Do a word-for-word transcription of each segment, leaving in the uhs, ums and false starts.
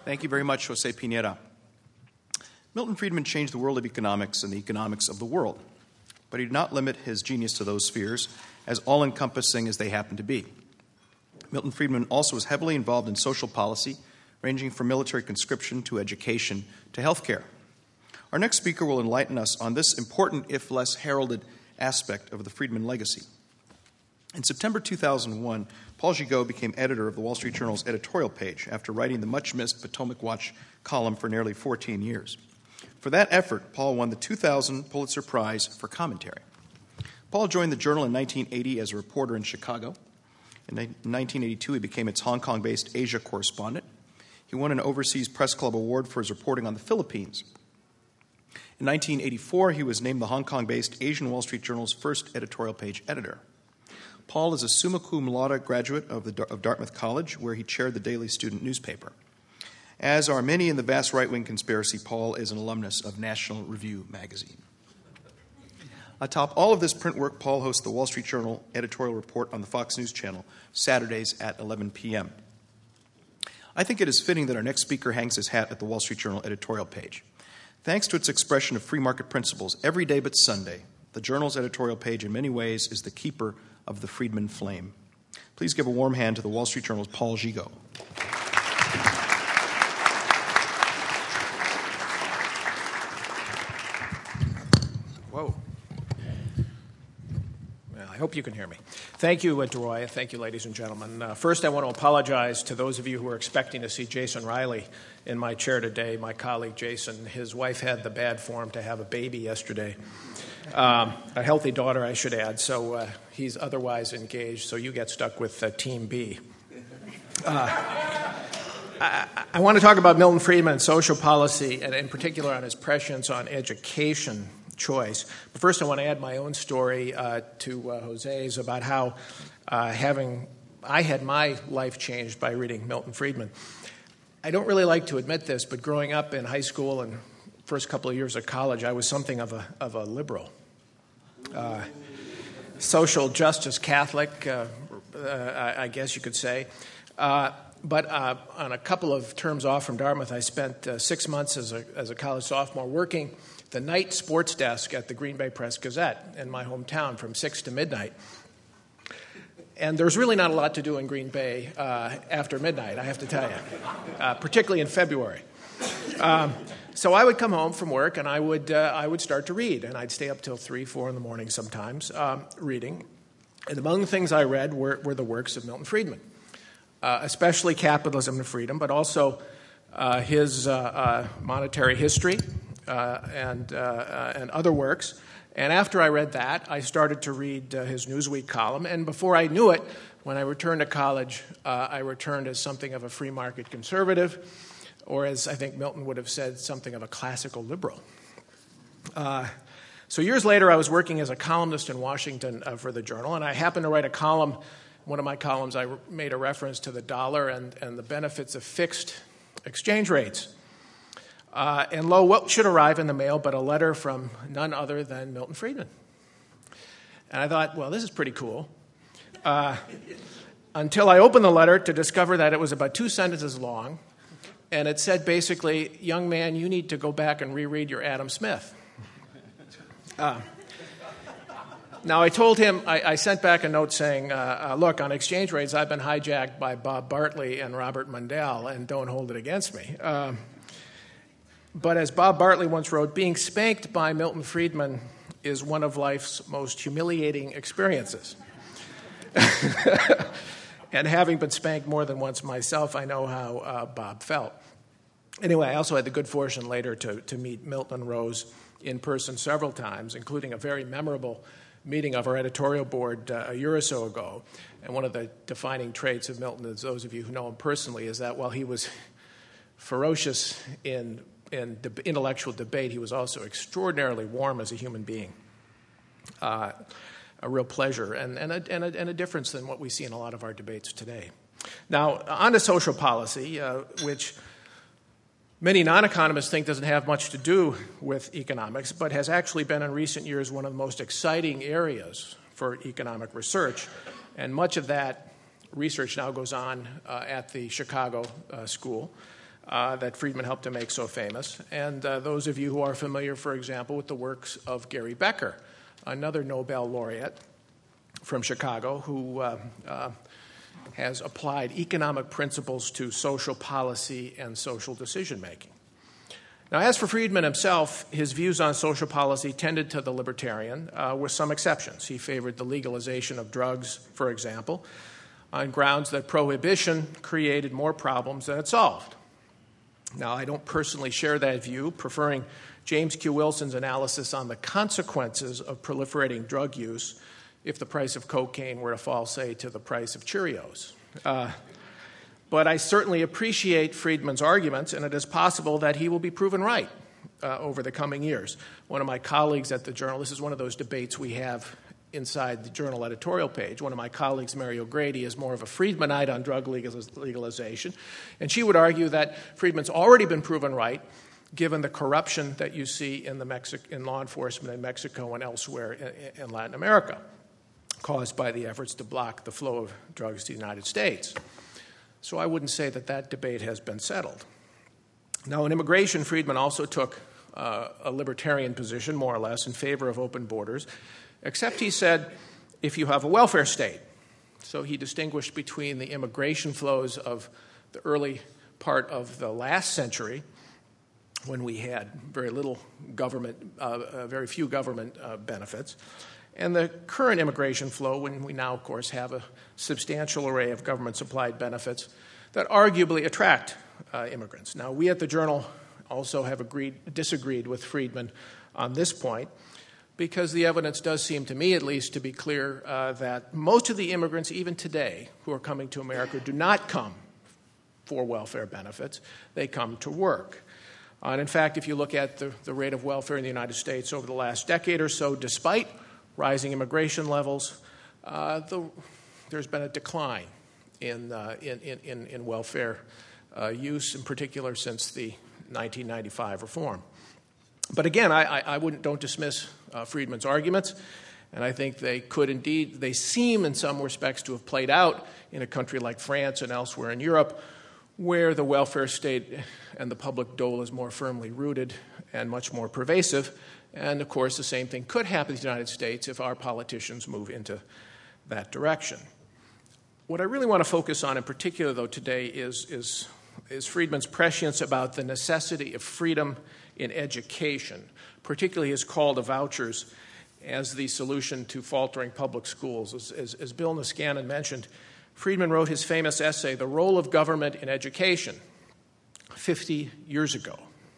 Thank you very much, Jose Pineda. Milton Friedman changed the world of economics and the economics of the world, but he did not limit his genius to those spheres, as all-encompassing as they happen to be. Milton Friedman also was heavily involved in social policy, ranging from military conscription to education to healthcare. Our next speaker will enlighten us on this important, if less heralded, aspect of the Friedman legacy. In September two thousand one, Paul Gigot became editor of the Wall Street Journal's editorial page after writing the much-missed Potomac Watch column for nearly fourteen years. For that effort, Paul won the two thousand Pulitzer Prize for commentary. Paul joined the Journal in nineteen eighty as a reporter in Chicago. In nineteen eighty-two, he became its Hong Kong-based Asia correspondent. He won an Overseas Press Club award for his reporting on the Philippines. In nineteen eighty-four, he was named the Hong Kong-based Asian Wall Street Journal's first editorial page editor. Paul is a summa cum laude graduate of, the, of Dartmouth College, where he chaired the daily student newspaper. As are many in the vast right-wing conspiracy, Paul is an alumnus of National Review magazine. Atop all of this print work, Paul hosts the Wall Street Journal editorial report on the Fox News Channel, Saturdays at eleven p.m. I think it is fitting that our next speaker hangs his hat at the Wall Street Journal editorial page. Thanks to its expression of free market principles every day but Sunday, the Journal's editorial page in many ways is the keeper of the Friedman flame. Please give a warm hand to the Wall Street Journal's Paul Gigot. Whoa. Well, I hope you can hear me. Thank you, uh, DeRoy, and thank you, ladies and gentlemen. Uh, first, I want to apologize to those of you who are expecting to see Jason Riley in my chair today. My colleague, Jason, his wife had the bad form to have a baby yesterday. Um, a healthy daughter, I should add, so uh, he's otherwise engaged, so you get stuck with uh, Team B. Uh, I, I want to talk about Milton Friedman and social policy, and in particular on his prescience on education choice. But first, I want to add my own story uh, to uh, Jose's about how uh, having I had my life changed by reading Milton Friedman. I don't really like to admit this, but growing up in high school and first couple of years of college, I was something of a of a liberal, uh, social justice Catholic, uh, uh, I guess you could say. Uh, but uh, on a couple of terms off from Dartmouth, I spent uh, six months as a as a college sophomore working the night sports desk at the Green Bay Press Gazette in my hometown from six to midnight. And there's really not a lot to do in Green Bay uh, after midnight, I have to tell you, uh, particularly in February. Um, so I would come home from work and I would uh, I would start to read, and I'd stay up till three, four in the morning sometimes um, reading. And among the things I read were, were the works of Milton Friedman, uh, especially Capitalism and Freedom, but also uh, his uh, uh, Monetary History uh, and uh, uh, and other works. And after I read that, I started to read uh, his Newsweek column. And before I knew it, when I returned to college, uh, I returned as something of a free market conservative, or as I think Milton would have said, something of a classical liberal. Uh, so years later, I was working as a columnist in Washington uh, for the Journal, and I happened to write a column. One of my columns, I re- made a reference to the dollar and, and the benefits of fixed exchange rates. Uh, and lo, what should arrive in the mail but a letter from none other than Milton Friedman. And I thought, well, this is pretty cool. Uh, until I opened the letter to discover that it was about two sentences long, and it said basically, young man, you need to go back and reread your Adam Smith. Uh, now, I told him, I, I sent back a note saying, uh, uh, look, on exchange rates, I've been hijacked by Bob Bartley and Robert Mundell, and don't hold it against me. Uh, But as Bob Bartley once wrote, being spanked by Milton Friedman is one of life's most humiliating experiences. And having been spanked more than once myself, I know how uh, Bob felt. Anyway, I also had the good fortune later to, to meet Milton Rose in person several times, including a very memorable meeting of our editorial board uh, a year or so ago. And one of the defining traits of Milton, as those of you who know him personally, is that while he was ferocious in in de- intellectual debate, he was also extraordinarily warm as a human being. Uh, a real pleasure and, and, a, and, a, and a difference than what we see in a lot of our debates today. Now, on to social policy, uh, which many non-economists think doesn't have much to do with economics, but has actually been in recent years one of the most exciting areas for economic research. And much of that research now goes on uh, at the Chicago uh, School. uh, that Friedman helped to make so famous. And uh, those of you who are familiar, for example, with the works of Gary Becker, another Nobel laureate from Chicago who uh, uh, has applied economic principles to social policy and social decision-making. Now, as for Friedman himself, his views on social policy tended to the libertarian, uh, with some exceptions. He favored the legalization of drugs, for example, on grounds that prohibition created more problems than it solved. Now, I don't personally share that view, preferring James Q. Wilson's analysis on the consequences of proliferating drug use if the price of cocaine were to fall, say, to the price of Cheerios. Uh, but I certainly appreciate Friedman's arguments, and it is possible that he will be proven right uh, over the coming years. One of my colleagues at the Journal, this is one of those debates we have inside the Journal editorial page. One of my colleagues, Mary O'Grady, is more of a Friedmanite on drug legalization, and she would argue that Friedman's already been proven right, given the corruption that you see in, the Mexi- in law enforcement in Mexico and elsewhere in, in Latin America, caused by the efforts to block the flow of drugs to the United States. So I wouldn't say that that debate has been settled. Now, in immigration, Friedman also took uh, a libertarian position, more or less, in favor of open borders, except he said, if you have a welfare state. So he distinguished between the immigration flows of the early part of the last century, when we had very little government, uh, uh, very few government uh, benefits, and the current immigration flow, when we now, of course, have a substantial array of government-supplied benefits that arguably attract uh, immigrants. Now, we at the Journal also have agreed, disagreed with Friedman on this point, because the evidence does seem to me, at least, to be clear uh, that most of the immigrants, even today, who are coming to America do not come for welfare benefits. They come to work. Uh, and in fact, if you look at the, the rate of welfare in the United States over the last decade or so, despite rising immigration levels, uh, the, there's been a decline in, uh, in, in, in welfare uh, use, in particular since the nineteen ninety-five reform. But again, I, I, I wouldn't, don't dismiss uh, Friedman's arguments, and I think they could indeed, they seem in some respects to have played out in a country like France and elsewhere in Europe, where the welfare state and the public dole is more firmly rooted and much more pervasive. And, of course, the same thing could happen in the United States if our politicians move into that direction. What I really want to focus on in particular, though, today is, is, is Friedman's prescience about the necessity of freedom in education, particularly his call to vouchers as the solution to faltering public schools. As, as, as Bill Niskanen mentioned, Friedman wrote his famous essay, The Role of Government in Education, fifty years ago.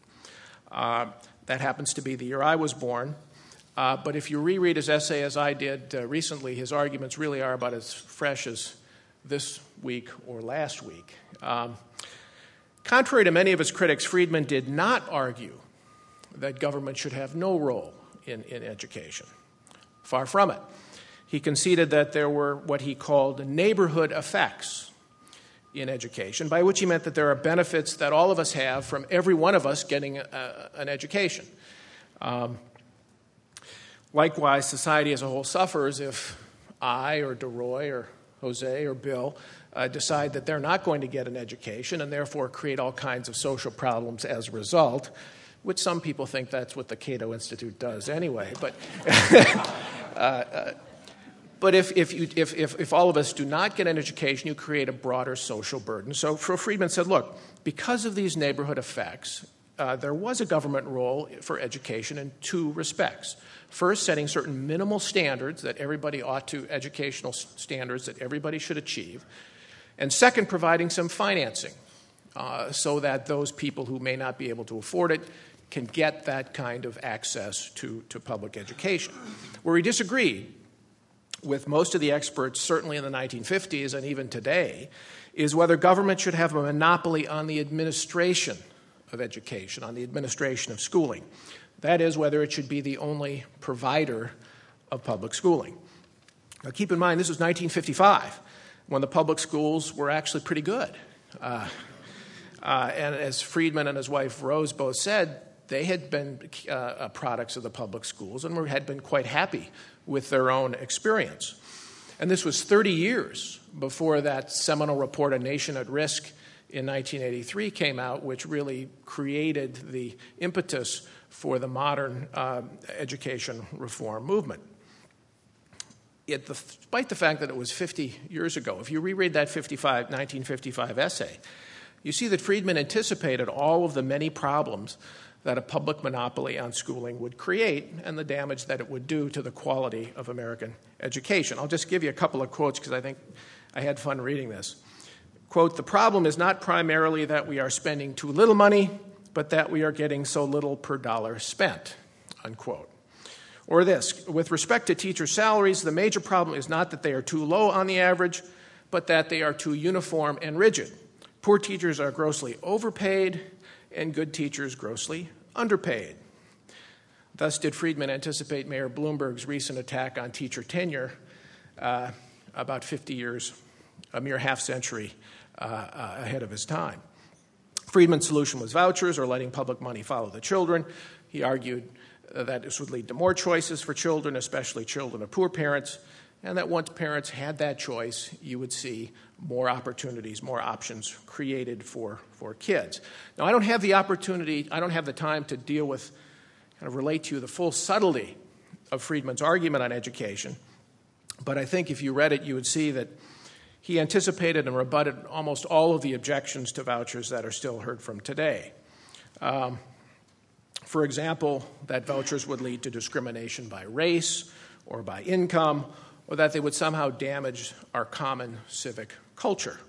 Uh, that happens to be the year I was born. Uh, but if you reread his essay, as I did uh, recently, his arguments really are about as fresh as this week or last week. Um, contrary to many of his critics, Friedman did not argue that government should have no role in, in education. Far from it. He conceded that there were what he called neighborhood effects in education, by which he meant that there are benefits that all of us have from every one of us getting a, an education. Um, likewise, society as a whole suffers if I or DeRoy or Jose or Bill uh, decide that they're not going to get an education and therefore create all kinds of social problems as a result, which some people think that's what the Cato Institute does anyway. But uh, uh, But if, if, you, if, if, if all of us do not get an education, you create a broader social burden. So Friedman said, look, because of these neighborhood effects, uh, there was a government role for education in two respects. First, setting certain minimal standards that everybody ought to, educational standards that everybody should achieve. And second, providing some financing uh, so that those people who may not be able to afford it can get that kind of access to, to public education. Where we disagreed with most of the experts, certainly in the nineteen fifties and even today, is whether government should have a monopoly on the administration of education, on the administration of schooling. That is, whether it should be the only provider of public schooling. Now, keep in mind, this was nineteen fifty-five, when the public schools were actually pretty good. Uh, uh, and as Friedman and his wife Rose both said, they had been uh, products of the public schools and were, had been quite happy with their own experience. And this was thirty years before that seminal report, A Nation at Risk, in nineteen eighty-three came out, which really created the impetus for the modern uh, education reform movement. It, despite the fact that it was fifty years ago, if you reread that nineteen fifty-five essay, you see that Friedman anticipated all of the many problems that a public monopoly on schooling would create and the damage that it would do to the quality of American education. I'll just give you a couple of quotes because I think I had fun reading this. Quote, "The problem is not primarily that we are spending too little money, but that we are getting so little per dollar spent," unquote. Or this, "With respect to teacher salaries, the major problem is not that they are too low on the average, but that they are too uniform and rigid. Poor teachers are grossly overpaid, and good teachers grossly underpaid." Thus did Friedman anticipate Mayor Bloomberg's recent attack on teacher tenure uh, about fifty years, a mere half century uh, uh, ahead of his time. Friedman's solution was vouchers or letting public money follow the children. He argued uh, that this would lead to more choices for children, especially children of poor parents, and that once parents had that choice, you would see more opportunities, more options created for, for kids. Now, I don't have the opportunity, I don't have the time to deal with, kind of relate to you the full subtlety of Friedman's argument on education, but I think if you read it, you would see that he anticipated and rebutted almost all of the objections to vouchers that are still heard from today. Um, for example, that vouchers would lead to discrimination by race or by income, or that they would somehow damage our common civic culture.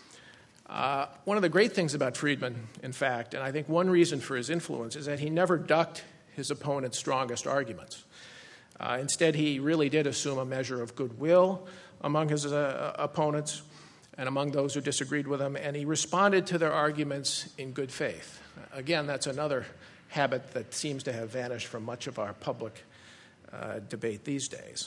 Uh, one of the great things about Friedman, in fact, and I think one reason for his influence, is that he never ducked his opponent's strongest arguments. Uh, instead, he really did assume a measure of goodwill among his uh, opponents and among those who disagreed with him, and he responded to their arguments in good faith. Again, that's another habit that seems to have vanished from much of our public uh, debate these days.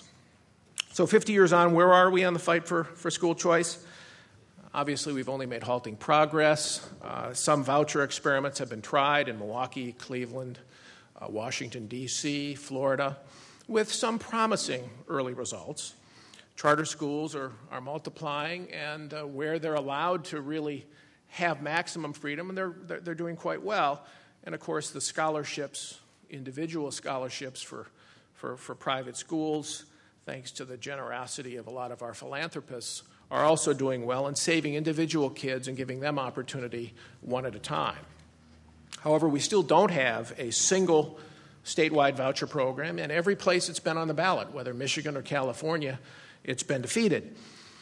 So fifty years on, where are we on the fight for, for school choice? Obviously, we've only made halting progress. Uh, some voucher experiments have been tried in Milwaukee, Cleveland, uh, Washington, D C, Florida, with some promising early results. Charter schools are, are multiplying, and uh, where they're allowed to really have maximum freedom, and they're, they're, they're doing quite well. And, of course, the scholarships, individual scholarships for, for, for private schools, thanks to the generosity of a lot of our philanthropists, are also doing well and saving individual kids and giving them opportunity one at a time. However, we still don't have a single statewide voucher program, and every place it's been on the ballot, whether Michigan or California, it's been defeated,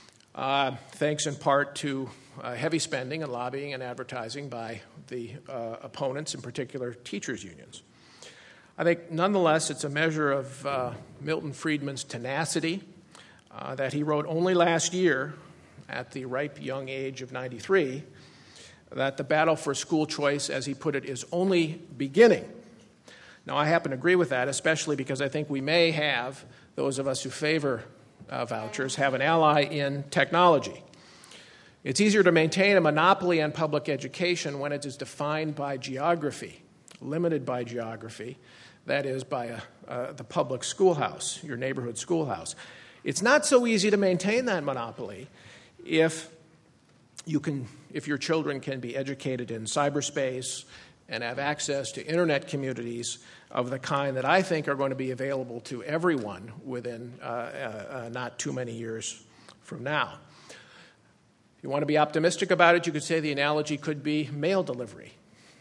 uh, thanks in part to uh, heavy spending and lobbying and advertising by the uh, opponents, in particular teachers' unions. I think, nonetheless, it's a measure of uh, Milton Friedman's tenacity uh, that he wrote only last year, at the ripe young age of ninety-three, that the battle for school choice, as he put it, is only beginning. Now, I happen to agree with that, especially because I think we may have, those of us who favor uh, vouchers, have an ally in technology. It's easier to maintain a monopoly on public education when it is defined by geography, limited by geography, that is, by a, uh, the public schoolhouse, your neighborhood schoolhouse. It's not so easy to maintain that monopoly if you can, if your children can be educated in cyberspace and have access to internet communities of the kind that I think are going to be available to everyone within uh, uh, uh, not too many years from now. If you want to be optimistic about it, you could say the analogy could be mail delivery.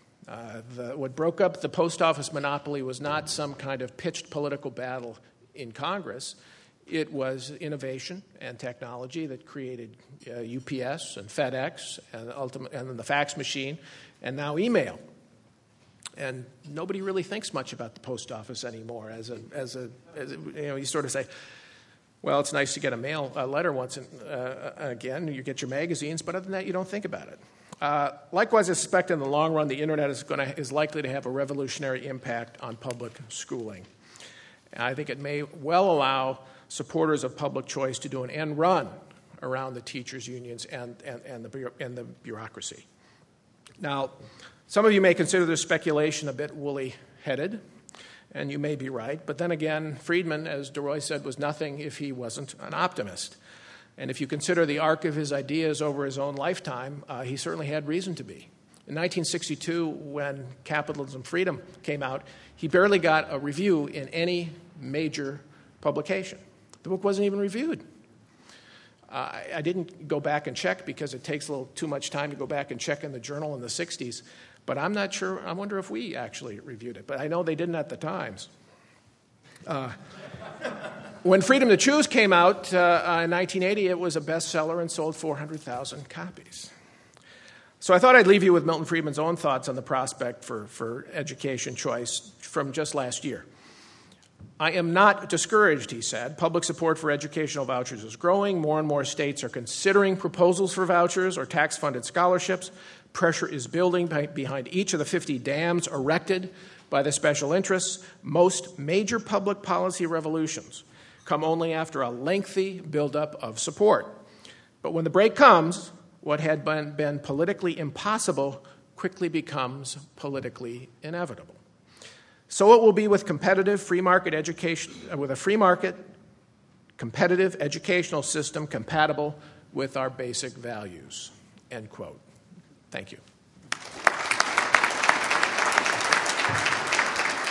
Uh, the, what broke up the post office monopoly was not some kind of pitched political battle in Congress. It was innovation and technology that created uh, U P S and FedEx and, ultimate, and then the fax machine and now email. And nobody really thinks much about the post office anymore. As a, as a, as a you know, you sort of say, well, it's nice to get a mail a letter once and uh, again. You get your magazines, but other than that, you don't think about it. Uh, likewise, I suspect in the long run, the internet is going to is likely to have a revolutionary impact on public schooling. And I think it may well allow supporters of public choice to do an end run around the teachers' unions and, and, and, the, and the bureaucracy. Now, some of you may consider this speculation a bit woolly-headed, and you may be right. But then again, Friedman, as DeRoy said, was nothing if he wasn't an optimist. And if you consider the arc of his ideas over his own lifetime, uh, he certainly had reason to be. In nineteen sixty-two, when Capitalism Freedom came out, he barely got a review in any major publication. The book wasn't even reviewed. Uh, I, I didn't go back and check because it takes a little too much time to go back and check in the journal in the sixties. But I'm not sure. I wonder if we actually reviewed it. But I know they didn't at the Times. Uh, when Freedom to Choose came out uh, in nineteen eighty, it was a bestseller and sold four hundred thousand copies. So I thought I'd leave you with Milton Friedman's own thoughts on the prospect for, for education choice from just last year. I am not discouraged, he said. Public support for educational vouchers is growing. More and more states are considering proposals for vouchers or tax-funded scholarships. Pressure is building behind each of the fifty dams erected by the special interests. Most major public policy revolutions come only after a lengthy buildup of support. But when the break comes, what had been, been politically impossible quickly becomes politically inevitable. So it will be with competitive free market education, with a free market, competitive educational system compatible with our basic values. End quote. Thank you.